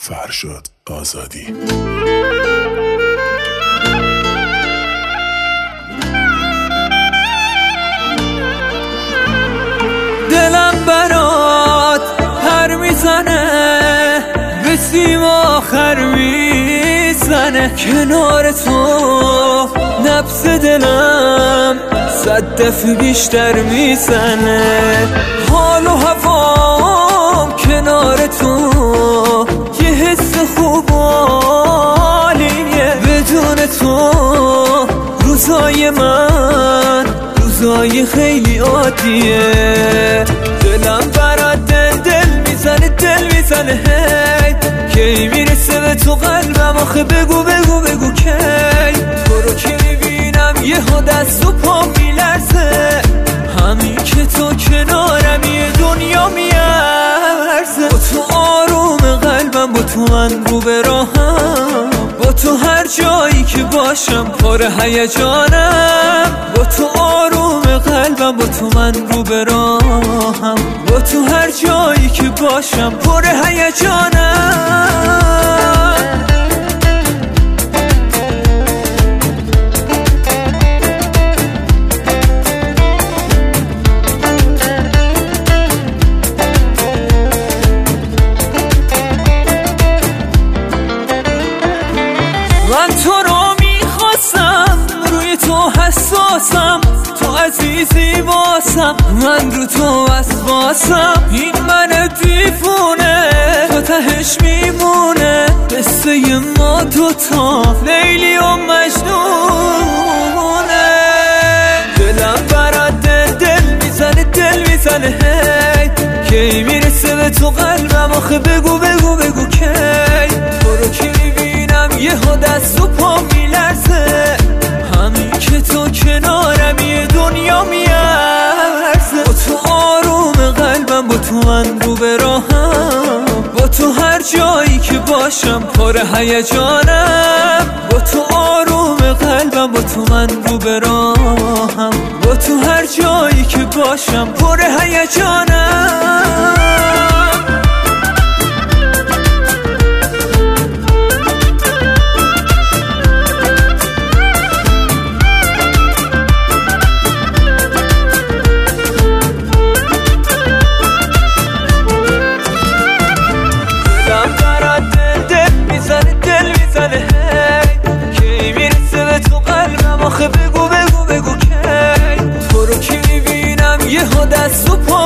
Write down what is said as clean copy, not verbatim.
فرشاد آزادی. دلم برات پر میزنه، به سیم آخر میزنه، کنار تو نبض دلم 100 دفعه بیشتر میزنه. حال و هوام کنار تو یه حس خوب و عالیه، بدون تو روزای من روزای خیلی عادیه. دلم برات دل میزنه هی، کی میرسه به تو قلبم آخه بگو کی. تو رو که میبینم یهو دست و پا میلرزه، همین که تو کنارم یه دنیا میارزه. با تو آروم قلبم، با تو من رو به راهم، با تو هر جایی که باشم پر هیجانم. با تو آروم قلبم، با تو من رو به راهم، با تو هر جایی که باشم پر هیجانم. من تو رو میخواستم، روی تو حساسم، تو عزیزی واسم، من رو تو وسواسم. این من دیوونه تو تهش میمونه، قصه ما دوتا لیلی و مجنونه. دلم برات دل میزنه هی، کی میرسه به تو قلبم آخه بگو کی. تو رو که میبینم یهو دست و پا میلرزه، همین که تو کنارم یه دنیا میارزه. با تو آروم قلبم، با تو من رو به راهم، با تو هر جایی که باشم پر هیجانم. با تو آروم قلبم، با تو من رو به راهم، با تو هر جایی که باشم پر هیجانم. آخه بگو کی. تو رو که میبینم یهو دست و پا